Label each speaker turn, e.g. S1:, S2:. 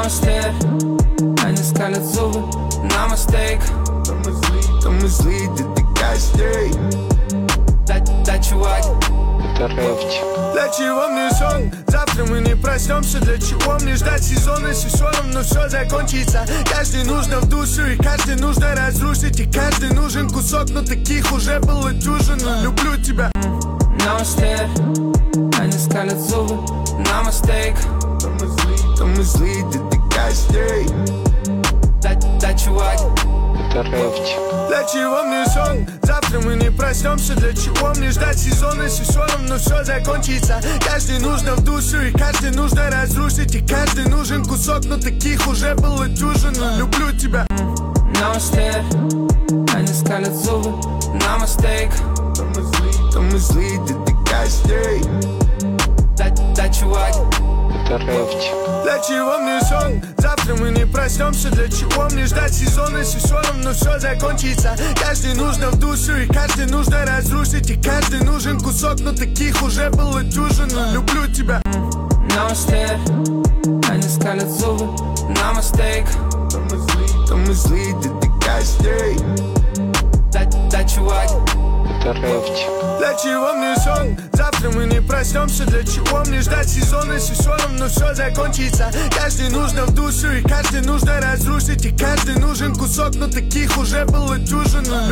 S1: Намасте, они скалят зубы. Намастейк.
S2: То мы злые, ты костей.
S1: Да, чувак.
S2: Для чего мне сон? Завтра мы не проснемся. Для чего мне ждать сезона? Если все равно все закончится. Каждый нужно в душу, и каждый нужно разрушить. И каждый нужен кусок, но таких уже было дюжину. Люблю тебя.
S1: Намасте, они скалят зубы. Намастейк.
S2: То мы злые, ты костей.
S1: Да, чувак.
S2: Для чего мне сон? Завтра мы не проснемся. Для чего мне ждать сезона? Если все равно все закончится. Каждый нужно в душу, и каждый нужно разрушить. И каждый нужен кусок, но таких уже было дюжину. Люблю тебя.
S1: Намасте, они скалят зубы. Намастейк.
S2: То мы злые, ты костей.
S1: Да, чувак.
S2: Для чего мне сон? Завтра мы не проснемся. Для чего мне ждать сезона? Если все равно все закончится. Каждый нужно в душу, и каждый нужно разрушить. И каждый нужен кусок, но таких уже было дюжину. Люблю тебя.
S1: Намасте, они скалят зубы. Намастейк.
S2: То мы злые, ты костей.
S1: Да, чувак.
S2: Для чего мне сон? Завтра мы не проснемся. Для чего мне ждать сезона? Если все равно все закончится. Каждый нужно в душу, и каждый нужно разрушить. И каждый нужен кусок, но таких уже было дюжину.